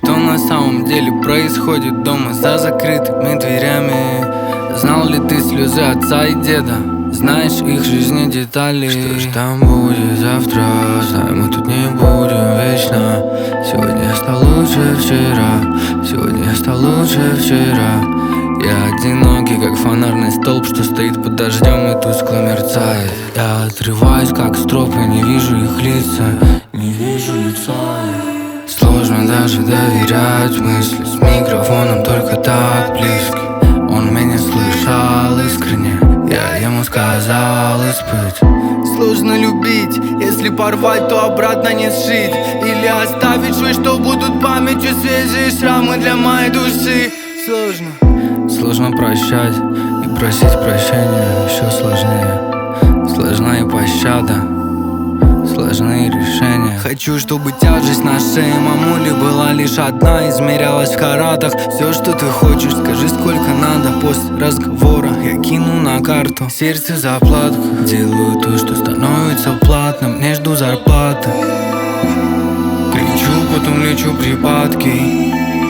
Что на самом деле происходит дома за закрытыми дверями? Знал ли ты слезы отца и деда? Знаешь их жизни детали? Что ж там будет завтра? Знаю, мы тут не будем вечно. Сегодня я стал лучше вчера. Сегодня я стал лучше вчера. Я одинокий, как фонарный столб, что стоит под дождем и тускло мерцает. Я отрываюсь, как стропы, не вижу их лица. Не вижу лица. Сложно даже доверять мысли с микрофоном только так близкий. Он меня слышал искренне, я ему сказал испыть. Сложно любить, если порвать, то обратно не сшить. Или оставить швы, что будут памятью свежие шрамы для моей души. Сложно прощать и просить прощения еще сложнее. Сложна и пощада, сложные решения. Хочу, чтобы тяжесть на шее мамули была лишь одна, измерялась в каратах. Все, что ты хочешь, скажи, сколько надо. После разговора я кину на карту сердце заплатку. Делаю то, что становится платным, не жду зарплаты. Кричу, потом лечу припадки.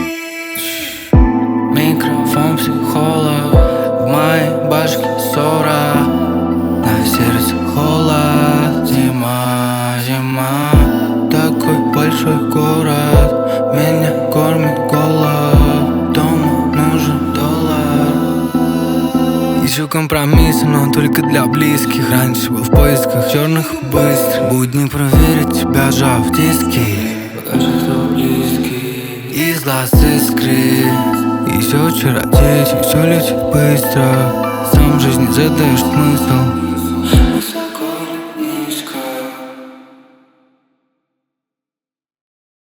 Микрофон психолог, в моей башке ссора, на сердце холод. Зима, такой большой город, меня кормит голод, дома нужен доллар. Ищу компромиссы, но только для близких. Раньше был в поисках черных и быстрых. Будни проверить тебя, сжав диски. Покажи, кто близкий. Из глаз искры. И все чародеет, и все летит быстро. Сам в жизни задаешь смысл.